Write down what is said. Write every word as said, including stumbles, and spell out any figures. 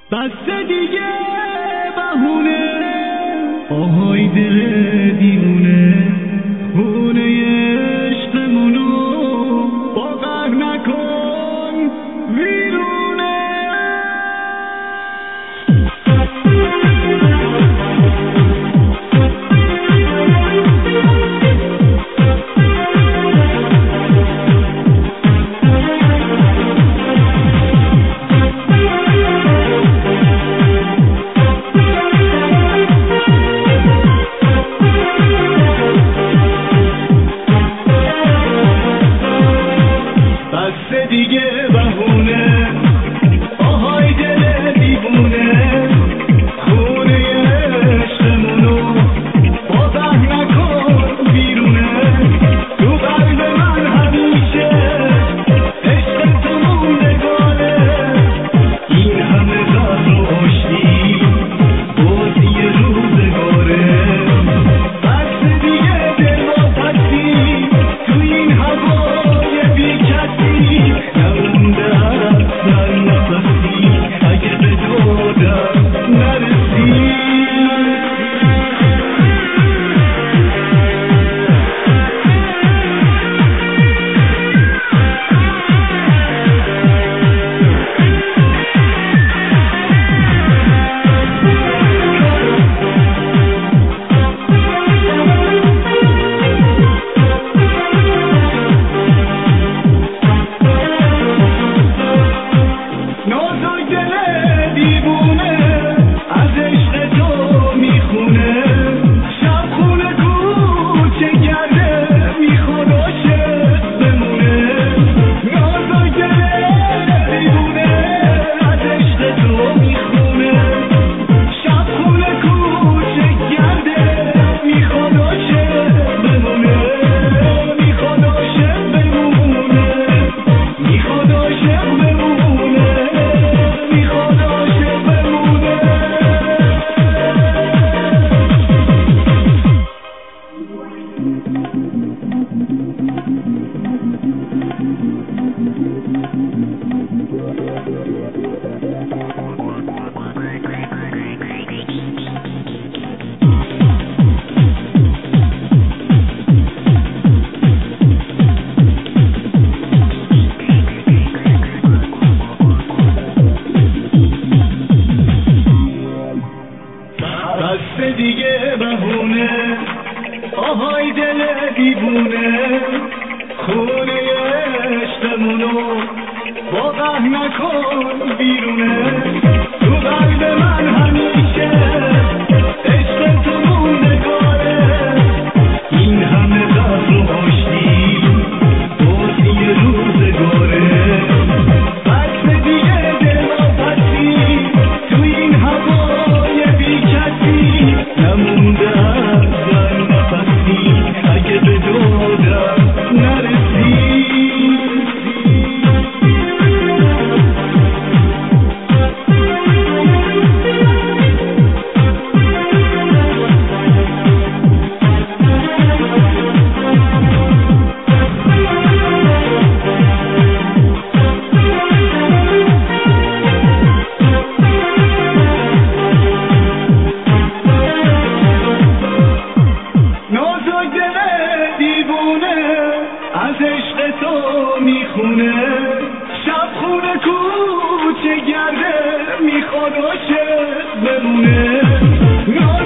بسته دیگه بهونه، آهای دل دیوونه، خونه عشقمونو با قهر نکن ویرونه. دیگه بهونه، آهای دل دیوونه، خونه عشقمونو با قهر نکن بیرونه. تو قلب من همیشه عشق تو موندگاره، این همه زهر و آشتی بازی روزگاره. بس دیگه دل واپسی تو این هوای بی کسی، نمونده اصلا نفسی اگه به دادم نرسی. بسته دیگه بهونه، آهای دل دیوونه، خونه عشقمونو با قهر نکن بیرونه. تو قلب من همیشه عشق تو موندگاره، این همه زهر و آشتی بازی روزگاره. بس دیگه دل واپسی تو این هوای بی کسی، نمونده اصلا نفسی اگه به دادم نرسی. از عشق تو میخونه، شب خونه کوچه گرده، میخواد عاشق بمونه.